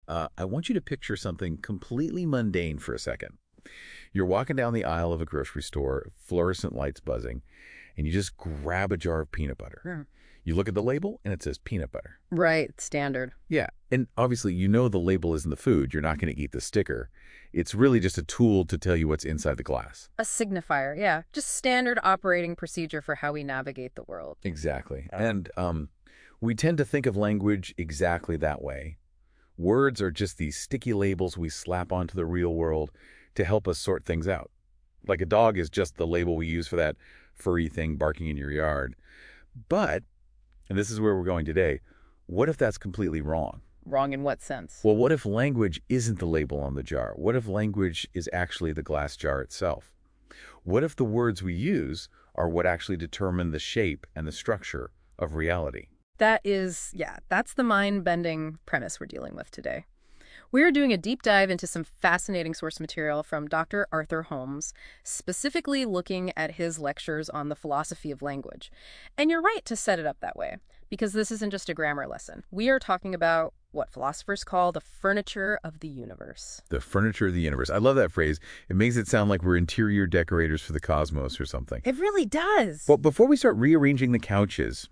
I want you to picture something completely mundane for a second. You're walking down the aisle of a grocery store, fluorescent lights buzzing, and you just grab a jar of peanut butter. Hmm. You look at the label, and it says peanut butter. Right, standard. Yeah, and obviously you know the label isn't the food. You're not going to eat the sticker. It's really just a tool to tell you what's inside the glass. A signifier, yeah. Just standard operating procedure for how we navigate the world. Exactly. And we tend to think of language exactly that way. Words are just these sticky labels we slap onto the real world to help us sort things out. Like a dog is just the label we use for that furry thing barking in your yard. But, and this is where we're going today, what if that's completely wrong? Wrong in what sense? Well, what if language isn't the label on the jar? What if language is actually the glass jar itself? What if the words we use are what actually determine the shape and the structure of reality? That's the mind-bending premise we're dealing with today. We're doing a deep dive into some fascinating source material from Dr. Arthur Holmes, specifically looking at his lectures on the philosophy of language. And you're right to set it up that way, because this isn't just a grammar lesson. We are talking about what philosophers call the furniture of the universe. The furniture of the universe. I love that phrase. It makes it sound like we're interior decorators for the cosmos or something. It really does. Well, before we start rearranging the couches,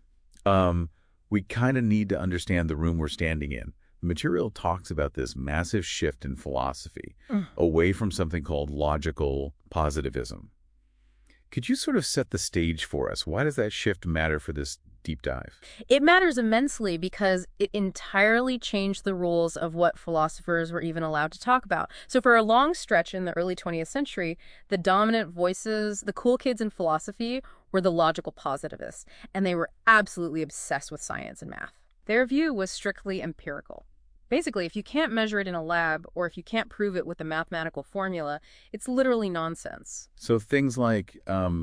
we kind of need to understand the room we're standing in. The material talks about this massive shift in philosophy away from something called logical positivism. Could you sort of set the stage for us? Why does that shift matter for this deep dive? It matters immensely because it entirely changed the rules of what philosophers were even allowed to talk about. So for a long stretch in the early 20th century, the dominant voices, the cool kids in philosophy, were the logical positivists, and they were absolutely obsessed with science and math. Their view was strictly empirical. Basically, if you can't measure it in a lab, or if you can't prove it with a mathematical formula, it's literally nonsense. So things like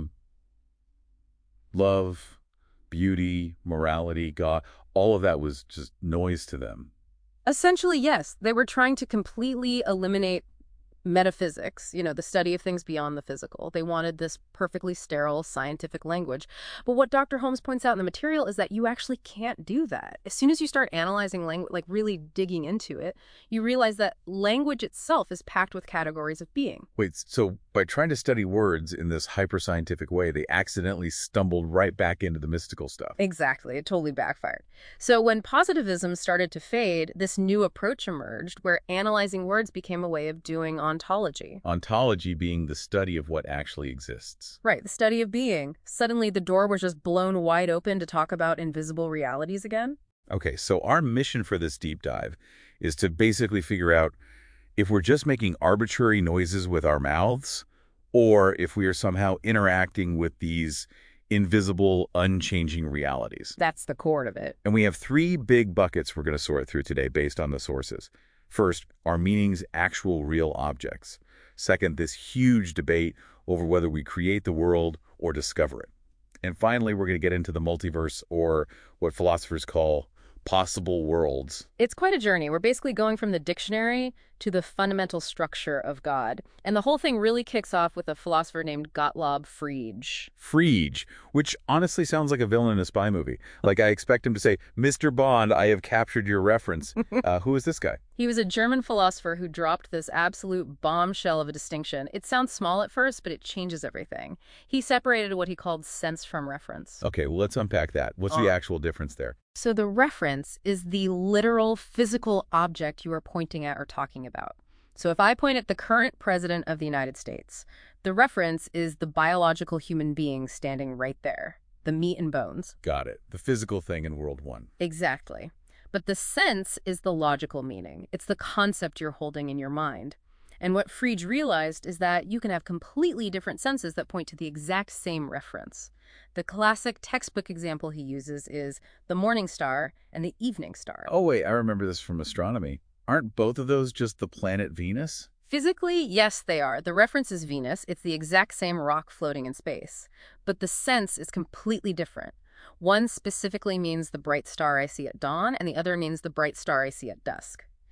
love, beauty, morality, God, all of that was just noise to them. Essentially, yes. They were trying to completely eliminate metaphysics, the study of things beyond the physical. They wanted this perfectly sterile scientific language. But what Dr. Holmes points out in the material is that you actually can't do that. As soon as you start analyzing language, like really digging into it, you realize that language itself is packed with categories of being. Wait, so by trying to study words in this hyper-scientific way, they accidentally stumbled right back into the mystical stuff. Exactly. It totally backfired. So when positivism started to fade, this new approach emerged where analyzing words became a way of doing ontology. Ontology being the study of what actually exists. Right, the study of being. Suddenly the door was just blown wide open to talk about invisible realities again. Okay, so our mission for this deep dive is to basically figure out if we're just making arbitrary noises with our mouths, or if we are somehow interacting with these invisible, unchanging realities. That's the core of it. And we have three big buckets we're going to sort through today based on the sources. First, are meanings actual real objects? Second, this huge debate over whether we create the world or discover it. And finally, we're going to get into the multiverse, or what philosophers call possible worlds. It's quite a journey. We're basically going from the dictionary to the fundamental structure of God. And the whole thing really kicks off with a philosopher named Gottlob Frege. Frege, which honestly sounds like a villain in a spy movie. Like I expect him to say, "Mr. Bond, I have captured your reference." Who is this guy? He was a German philosopher who dropped this absolute bombshell of a distinction. It sounds small at first, but it changes everything. He separated what he called sense from reference. Okay, well, let's unpack that. What's the actual difference there? So the reference is the literal physical object you are pointing at or talking about. So if I point at the current president of the United States, the reference is the biological human being standing right there, the meat and bones. Got it. The physical thing in World One. Exactly. But the sense is the logical meaning. It's the concept you're holding in your mind. And what Frege realized is that you can have completely different senses that point to the exact same reference. The classic textbook example he uses is the morning star and the evening star. Oh, wait, I remember this from astronomy. Aren't both of those just the planet Venus? Physically, yes, they are. The reference is Venus. It's the exact same rock floating in space. But the sense is completely different. One specifically means the bright star I see at dawn, and the other means the bright star I see at dusk.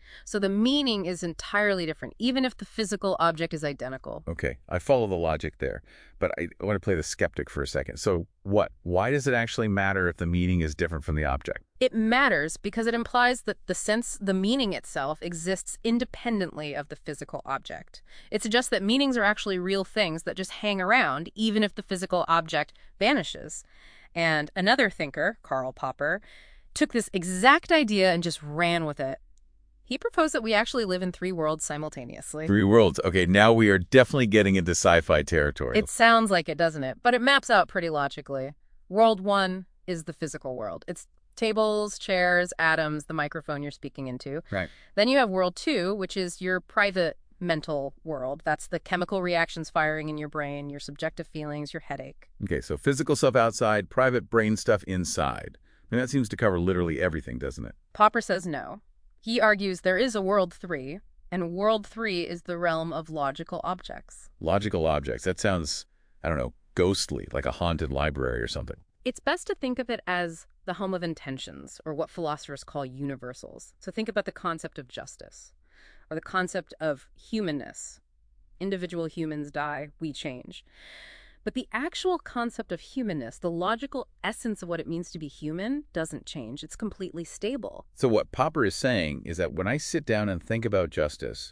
So the meaning is entirely different, even if the physical object is identical. Okay, I follow the logic there, but I want to play the skeptic for a second. So what? Why does it actually matter if the meaning is different from the object? It matters because it implies that the meaning itself exists independently of the physical object. It suggests that meanings are actually real things that just hang around, even if the physical object vanishes. And another thinker, Karl Popper, took this exact idea and just ran with it. He proposed that we actually live in 3 worlds simultaneously. 3 worlds. Okay, now we are definitely getting into sci-fi territory. It sounds like it, doesn't it? But it maps out pretty logically. World 1 is the physical world. It's tables, chairs, atoms, the microphone you're speaking into. Right. Then you have World 2, which is your private mental world. That's the chemical reactions firing in your brain, your subjective feelings, your headache. Okay, so physical stuff outside, private brain stuff inside. I mean, that seems to cover literally everything, doesn't it? Popper says no. He argues there is a World 3, and World 3 is the realm of logical objects. Logical objects. That sounds, I don't know, ghostly, like a haunted library or something. It's best to think of it as the home of intentions, or what philosophers call universals. So think about the concept of justice, or the concept of humanness. Individual humans die, we change. But the actual concept of humanness, the logical essence of what it means to be human, doesn't change. It's completely stable. So what Popper is saying is that when I sit down and think about justice,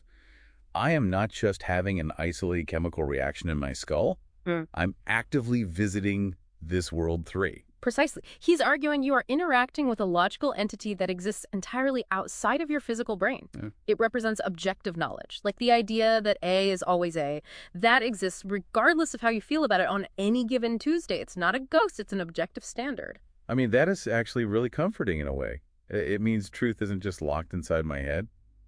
I am not just having an isolated chemical reaction in my skull. I'm actively visiting this World 3. Precisely. He's arguing you are interacting with a logical entity that exists entirely outside of your physical brain. Yeah. It represents objective knowledge, like the idea that A is always A. That exists regardless of how you feel about it on any given Tuesday. It's not a ghost, it's an objective standard. I mean, that is actually really comforting in a way. It means truth isn't just locked inside my head.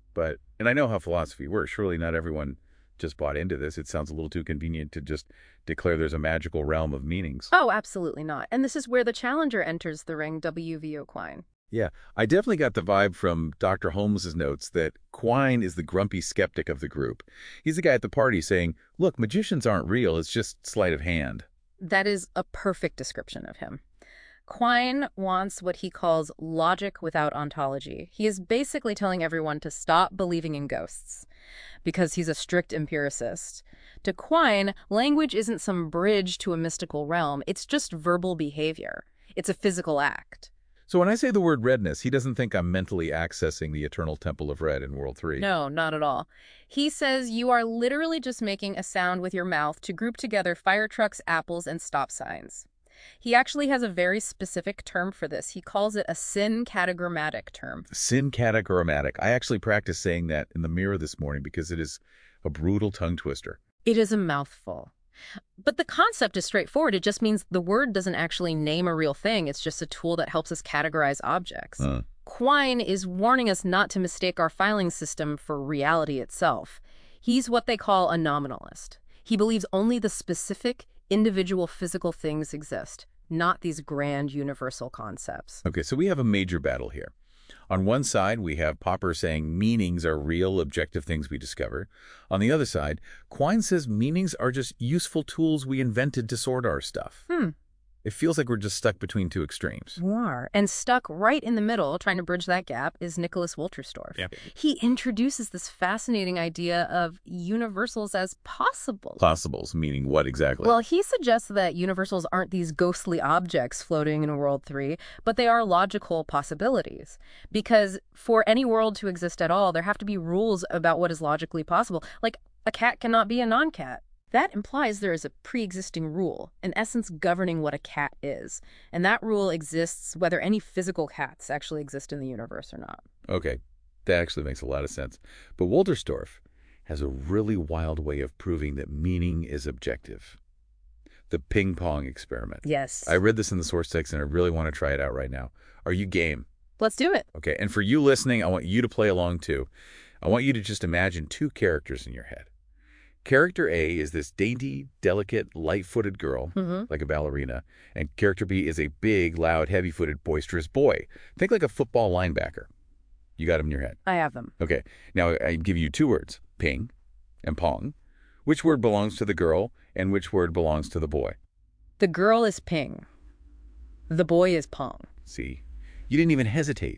And I know how philosophy works. Surely not everyone just bought into this. It sounds a little too convenient to just declare there's a magical realm of meanings. Oh, absolutely not. And this is where the challenger enters the ring, W.V.O. Quine. Yeah, I definitely got the vibe from Dr. Holmes's notes that Quine is the grumpy skeptic of the group. He's the guy at the party saying, look, magicians aren't real, it's just sleight of hand. That is a perfect description of him. Quine wants what he calls logic without ontology. He is basically telling everyone to stop believing in ghosts because he's a strict empiricist. To Quine, language isn't some bridge to a mystical realm. It's just verbal behavior. It's a physical act. So when I say the word redness, he doesn't think I'm mentally accessing the eternal temple of red in World 3. No, not at all. He says you are literally just making a sound with your mouth to group together fire trucks, apples, and stop signs. He actually has a very specific term for this. He calls it a syncatagrammatic term. Syncatagrammatic. I actually practiced saying that in the mirror this morning because it is a brutal tongue twister. It is a mouthful. But the concept is straightforward. It just means the word doesn't actually name a real thing. It's just a tool that helps us categorize objects. Quine is warning us not to mistake our filing system for reality itself. He's what they call a nominalist. He believes only the specific, individual physical things exist, not these grand universal concepts. Okay, so we have a major battle here. On one side, we have Popper saying meanings are real, objective things we discover. On the other side, Quine says meanings are just useful tools we invented to sort our stuff. It feels like we're just stuck between two extremes. We are. And stuck right in the middle, trying to bridge that gap, is Nicholas Wolterstorff. Yeah. He introduces this fascinating idea of universals as possible. Possibles, meaning what exactly? Well, he suggests that universals aren't these ghostly objects floating in World 3, but they are logical possibilities. Because for any world to exist at all, there have to be rules about what is logically possible. Like, a cat cannot be a non-cat. That implies there is a pre-existing rule, in essence governing what a cat is. And that rule exists whether any physical cats actually exist in the universe or not. Okay, that actually makes a lot of sense. But Wolterstorff has a really wild way of proving that meaning is objective. The ping pong experiment. Yes. I read this in the source text and I really want to try it out right now. Are you game? Let's do it. Okay, and for you listening, I want you to play along too. I want you to just imagine 2 characters in your head. Character A is this dainty, delicate, light-footed girl, like a ballerina, and character B is a big, loud, heavy-footed, boisterous boy. Think like a football linebacker. You got them in your head. I have them. Okay, now I give you 2 words, ping and pong. Which word belongs to the girl and which word belongs to the boy? The girl is ping. The boy is pong. See, you didn't even hesitate.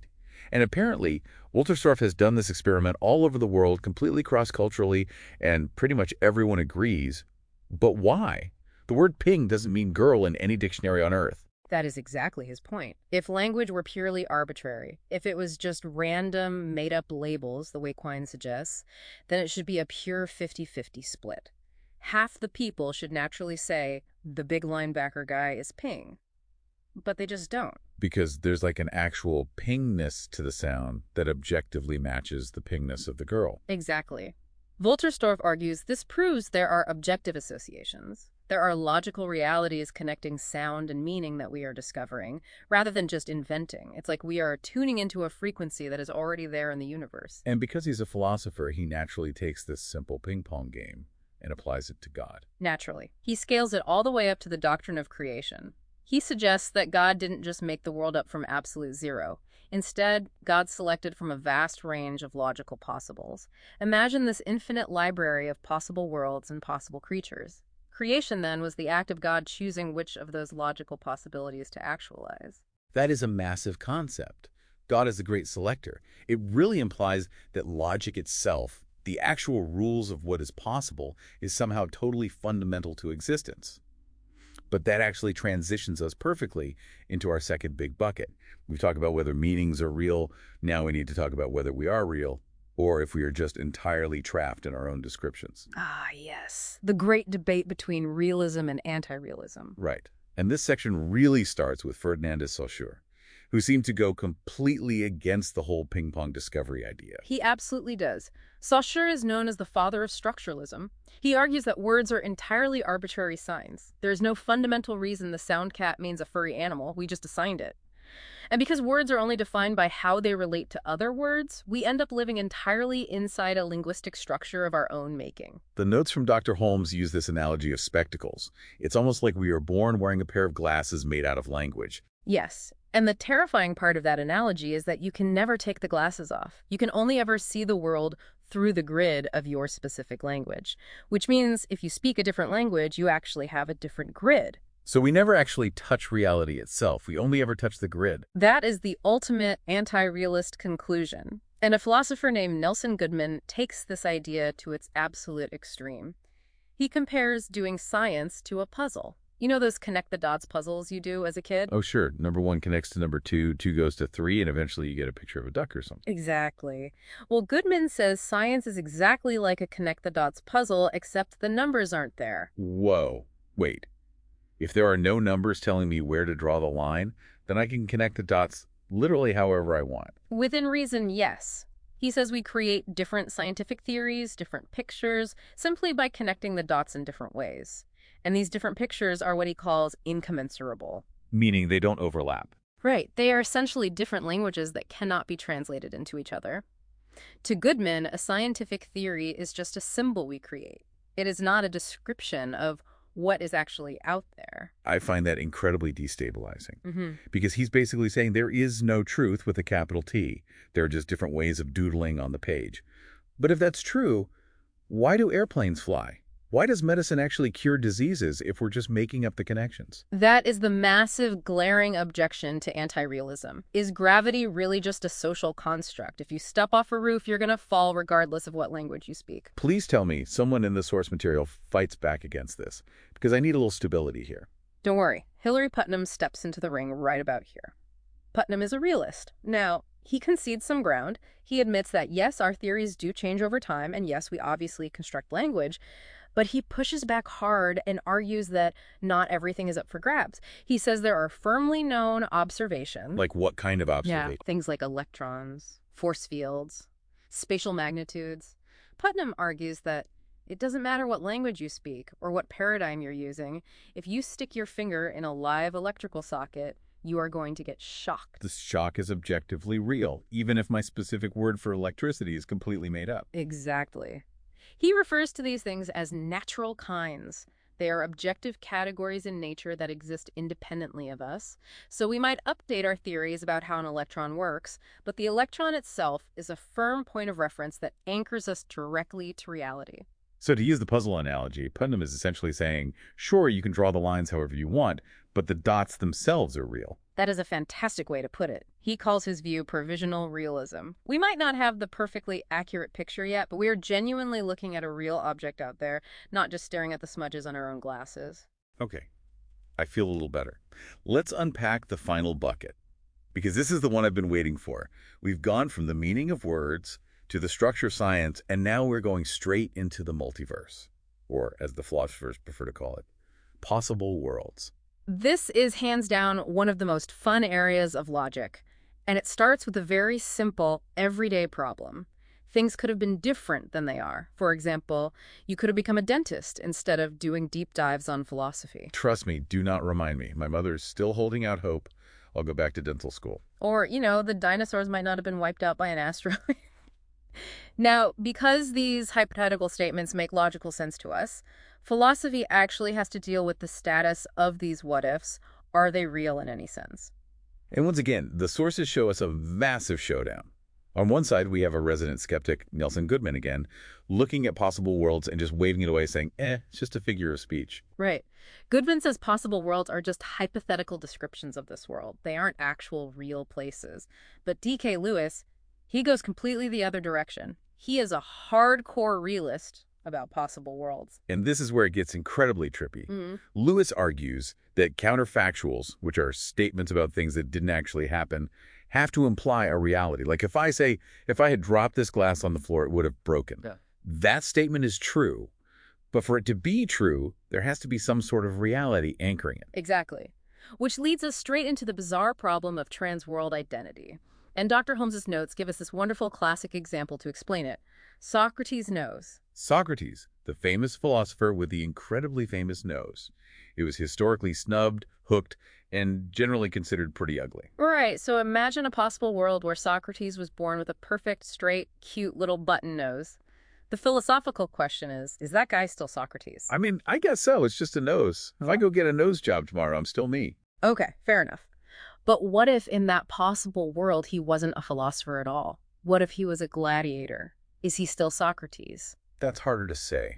And apparently, Wolterstorff has done this experiment all over the world, completely cross-culturally, and pretty much everyone agrees. But why? The word ping doesn't mean girl in any dictionary on Earth. That is exactly his point. If language were purely arbitrary, if it was just random, made-up labels, the way Quine suggests, then it should be a pure 50-50 split. Half the people should naturally say, the big linebacker guy is ping. But they just don't. Because there's like an actual pingness to the sound that objectively matches the pingness of the girl. Exactly. Wolterstorff argues this proves there are objective associations. There are logical realities connecting sound and meaning that we are discovering, rather than just inventing. It's like we are tuning into a frequency that is already there in the universe. And because he's a philosopher, he naturally takes this simple ping-pong game and applies it to God. Naturally. He scales it all the way up to the doctrine of creation. He suggests that God didn't just make the world up from absolute zero. Instead, God selected from a vast range of logical possibles. Imagine this infinite library of possible worlds and possible creatures. Creation, then, was the act of God choosing which of those logical possibilities to actualize. That is a massive concept. God is the great selector. It really implies that logic itself, the actual rules of what is possible, is somehow totally fundamental to existence. But that actually transitions us perfectly into our second big bucket. We've talked about whether meanings are real. Now we need to talk about whether we are real, or if we are just entirely trapped in our own descriptions. Ah, yes. The great debate between realism and anti-realism. Right. And this section really starts with Ferdinand de Saussure, who seemed to go completely against the whole ping-pong discovery idea. He absolutely does. Saussure is known as the father of structuralism. He argues that words are entirely arbitrary signs. There is no fundamental reason the sound cat means a furry animal. We just assigned it. And because words are only defined by how they relate to other words, we end up living entirely inside a linguistic structure of our own making. The notes from Dr. Holmes use this analogy of spectacles. It's almost like we are born wearing a pair of glasses made out of language. Yes. And the terrifying part of that analogy is that you can never take the glasses off. You can only ever see the world through the grid of your specific language, which means if you speak a different language, you actually have a different grid. So we never actually touch reality itself. We only ever touch the grid. That is the ultimate anti-realist conclusion. And a philosopher named Nelson Goodman takes this idea to its absolute extreme. He compares doing science to a puzzle. You know those connect-the-dots puzzles you do as a kid? Oh, sure. Number 1 connects to number 2, 2 goes to 3, and eventually you get a picture of a duck or something. Exactly. Well, Goodman says science is exactly like a connect-the-dots puzzle, except the numbers aren't there. Whoa. Wait. If there are no numbers telling me where to draw the line, then I can connect the dots literally however I want. Within reason, yes. He says we create different scientific theories, different pictures, simply by connecting the dots in different ways. And these different pictures are what he calls incommensurable. Meaning they don't overlap. Right. They are essentially different languages that cannot be translated into each other. To Goodman, a scientific theory is just a symbol we create. It is not a description of what is actually out there. I find that incredibly destabilizing. Because he's basically saying there is no truth with a capital T. There are just different ways of doodling on the page. But if that's true, why do airplanes fly? Why does medicine actually cure diseases if we're just making up the connections? That is the massive, glaring objection to anti-realism. Is gravity really just a social construct? If you step off a roof, you're going to fall regardless of what language you speak. Please tell me someone in the source material fights back against this, because I need a little stability here. Don't worry. Hilary Putnam steps into the ring right about here. Putnam is a realist. Now, he concedes some ground. He admits that, yes, our theories do change over time, and yes, we obviously construct language, but he pushes back hard and argues that not everything is up for grabs. He says there are firmly known observations. Like what kind of observation? Yeah, things like electrons, force fields, spatial magnitudes. Putnam argues that it doesn't matter what language you speak or what paradigm you're using. If you stick your finger in a live electrical socket, you are going to get shocked. The shock is objectively real, even if my specific word for electricity is completely made up. Exactly. He refers to these things as natural kinds. They are objective categories in nature that exist independently of us. So we might update our theories about how an electron works, but the electron itself is a firm point of reference that anchors us directly to reality. So to use the puzzle analogy, Putnam is essentially saying, sure, you can draw the lines however you want, but the dots themselves are real. That is a fantastic way to put it. He calls his view provisional realism. We might not have the perfectly accurate picture yet, but we are genuinely looking at a real object out there, not just staring at the smudges on our own glasses. Okay, I feel a little better. Let's unpack the final bucket, because this is the one I've been waiting for. We've gone from the meaning of words to the structure of science, and now we're going straight into the multiverse, or as the philosophers prefer to call it, possible worlds. This is hands down one of the most fun areas of logic, and it starts with a very simple, everyday problem. Things could have been different than they are. For example, you could have become a dentist instead of doing deep dives on philosophy. Trust me, do not remind me. My mother is still holding out hope. I'll go back to dental school. Or, the dinosaurs might not have been wiped out by an asteroid. Now, because these hypothetical statements make logical sense to us, philosophy actually has to deal with the status of these what-ifs. Are they real in any sense? And once again, the sources show us a massive showdown. On one side, we have a resident skeptic, Nelson Goodman again, looking at possible worlds and just waving it away, saying, it's just a figure of speech. Right. Goodman says possible worlds are just hypothetical descriptions of this world. They aren't actual real places. But D.K. Lewis, he goes completely the other direction. He is a hardcore realist about possible worlds. And this is where it gets incredibly trippy. Lewis argues that counterfactuals, which are statements about things that didn't actually happen, have to imply a reality. Like if I say, if I had dropped this glass on the floor, it would have broken. Yeah. That statement is true. But for it to be true, there has to be some sort of reality anchoring it. Exactly. Which leads us straight into the bizarre problem of trans-world identity. And Dr. Holmes's notes give us this wonderful classic example to explain it. Socrates' nose. Socrates, the famous philosopher with the incredibly famous nose. It was historically snubbed, hooked, and generally considered pretty ugly. Right, so imagine a possible world where Socrates was born with a perfect, straight, cute little button nose. The philosophical question is that guy still Socrates? I mean, I guess so. It's just a nose. If I go get a nose job tomorrow, I'm still me. Okay, fair enough. But what if in that possible world he wasn't a philosopher at all? What if he was a gladiator? Is he still Socrates? That's harder to say.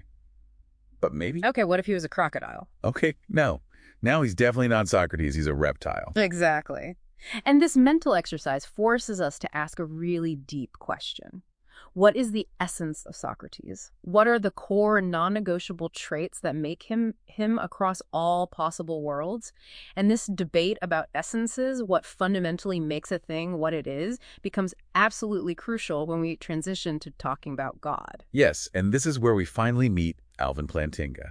But maybe? Okay, what if he was a crocodile? Okay, no. Now he's definitely not Socrates. He's a reptile. Exactly. And this mental exercise forces us to ask a really deep question. What is the essence of Socrates? What are the core non-negotiable traits that make him across all possible worlds? And this debate about essences, what fundamentally makes a thing what it is, becomes absolutely crucial when we transition to talking about God. Yes, and this is where we finally meet Alvin Plantinga.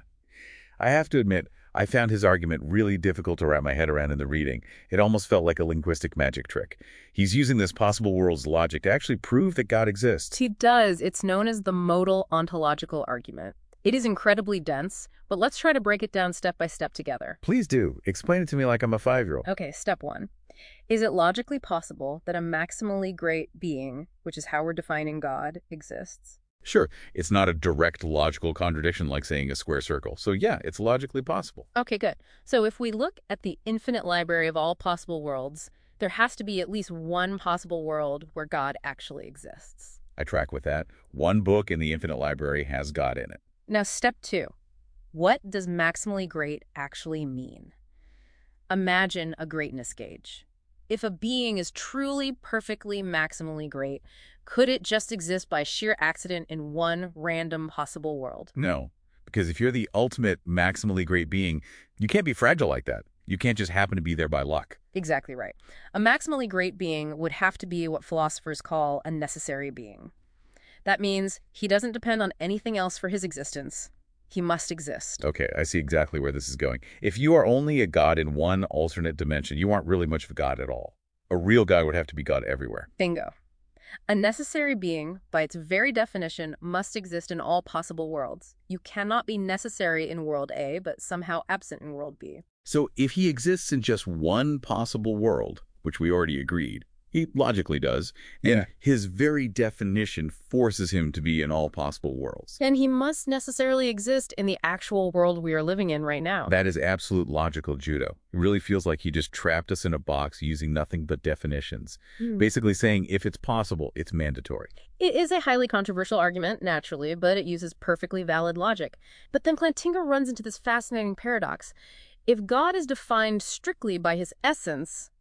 I have to admit, I found his argument really difficult to wrap my head around in the reading. It almost felt like a linguistic magic trick. He's using this possible world's logic to actually prove that God exists. He does. It's known as the modal ontological argument. It is incredibly dense, but let's try to break it down step by step together. Please do. Explain it to me like I'm a 5-year-old. Okay, step 1. Is it logically possible that a maximally great being, which is how we're defining God, exists? Sure, it's not a direct logical contradiction like saying a square circle. So yeah, it's logically possible. Okay, good. So if we look at the infinite library of all possible worlds, there has to be at least one possible world where God actually exists. I track with that. One book in the infinite library has God in it. Now, step 2. What does maximally great actually mean? Imagine a greatness gauge. If a being is truly, perfectly, maximally great, could it just exist by sheer accident in one random possible world? No, because if you're the ultimate maximally great being, you can't be fragile like that. You can't just happen to be there by luck. Exactly right. A maximally great being would have to be what philosophers call a necessary being. That means he doesn't depend on anything else for his existence. He must exist. Okay, I see exactly where this is going. If you are only a god in one alternate dimension, you aren't really much of a god at all. A real god would have to be God everywhere. Bingo. A necessary being, by its very definition, must exist in all possible worlds. You cannot be necessary in world A, but somehow absent in world B. So if he exists in just one possible world, which we already agreed, he logically does, and his very definition forces him to be in all possible worlds. And he must necessarily exist in the actual world we are living in right now. That is absolute logical judo. It really feels like he just trapped us in a box using nothing but definitions. Basically saying if it's possible, it's mandatory. It is a highly controversial argument, naturally, but it uses perfectly valid logic. But then Plantinga runs into this fascinating paradox. If God is defined strictly by his essence,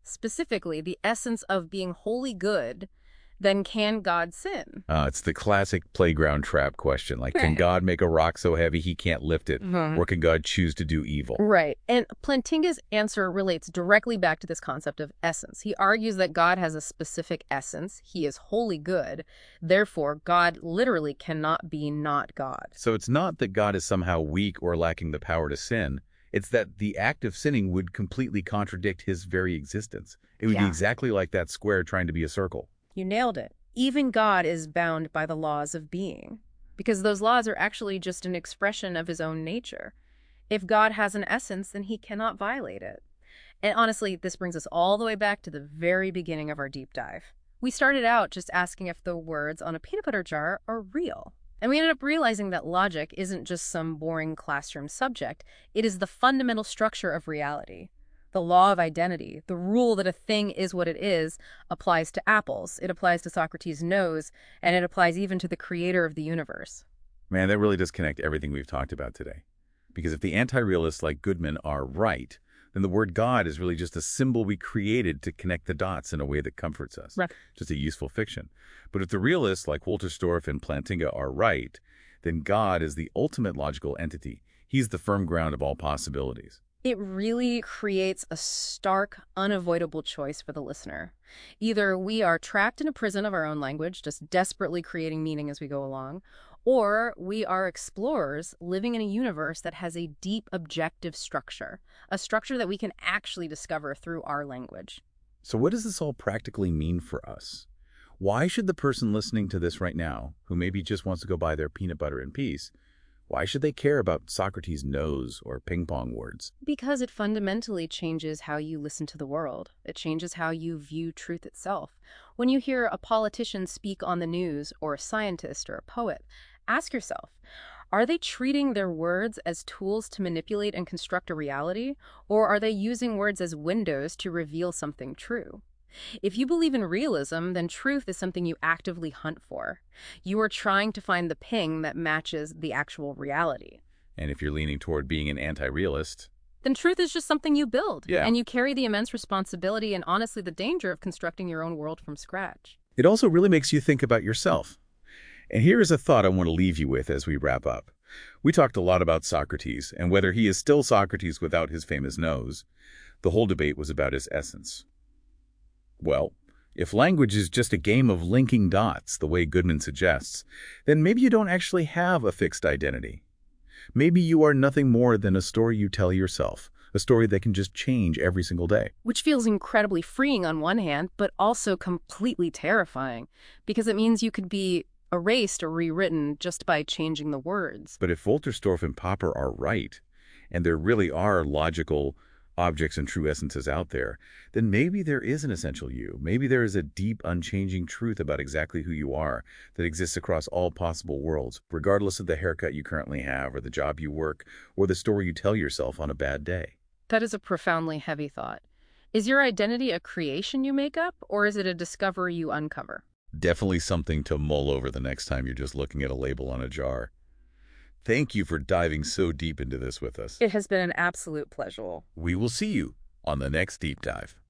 specifically the essence of being wholly good, then can God sin? It's the classic playground trap question, like, can Right. God make a rock so heavy he can't lift it? Mhm. Or can God choose to do evil? Right. And Plantinga's answer relates directly back to this concept of essence. He argues that God has a specific essence. He is wholly good. Therefore, God literally cannot be not God. So it's not that God is somehow weak or lacking the power to sin. It's that the act of sinning would completely contradict his very existence. It would be Yeah. exactly like that square trying to be a circle. You nailed it. Even God is bound by the laws of being, because those laws are actually just an expression of his own nature. If God has an essence, then he cannot violate it. And honestly, this brings us all the way back to the very beginning of our deep dive. We started out just asking if the words on a peanut butter jar are real. And we ended up realizing that logic isn't just some boring classroom subject. It is the fundamental structure of reality. The law of identity, the rule that a thing is what it is, applies to apples, it applies to Socrates' nose, and it applies even to the creator of the universe. Man, that really does connect everything we've talked about today. Because if the anti-realists like Goodman are right, then the word God is really just a symbol we created to connect the dots in a way that comforts us. Right. Just a useful fiction. But if the realists like Wolterstorff and Plantinga are right, then God is the ultimate logical entity. He's the firm ground of all possibilities. It really creates a stark, unavoidable choice for the listener. Either we are trapped in a prison of our own language, just desperately creating meaning as we go along, or we are explorers living in a universe that has a deep objective structure, a structure that we can actually discover through our language. So what does this all practically mean for us? Why should the person listening to this right now, who maybe just wants to go buy their peanut butter in peace, why should they care about Socrates' nose or ping pong words? Because it fundamentally changes how you listen to the world. It changes how you view truth itself. When you hear a politician speak on the news, or a scientist or a poet, ask yourself, are they treating their words as tools to manipulate and construct a reality, or are they using words as windows to reveal something true? If you believe in realism, then truth is something you actively hunt for. You are trying to find the ping that matches the actual reality. And if you're leaning toward being an anti-realist, Then truth is just something you build. Yeah. And you carry the immense responsibility and honestly the danger of constructing your own world from scratch. it also really makes you think about yourself. And here is a thought I want to leave you with as we wrap up. We talked a lot about Socrates and whether he is still Socrates without his famous nose. The whole debate was about his essence. Well, if language is just a game of linking dots, the way Goodman suggests, then maybe you don't actually have a fixed identity. Maybe you are nothing more than a story you tell yourself, a story that can just change every single day. Which feels incredibly freeing on one hand, but also completely terrifying, because it means you could be erased or rewritten just by changing the words. But if Wolterstorff and Popper are right, and there really are logical objects and true essences out there, then maybe there is an essential you. Maybe there is a deep, unchanging truth about exactly who you are that exists across all possible worlds, regardless of the haircut you currently have, or the job you work, or the story you tell yourself on a bad day. That is a profoundly heavy thought. Is your identity a creation you make up, or is it a discovery you uncover? Definitely something to mull over the next time you're just looking at a label on a jar. Thank you for diving so deep into this with us. It has been an absolute pleasure. We will see you on the next deep dive.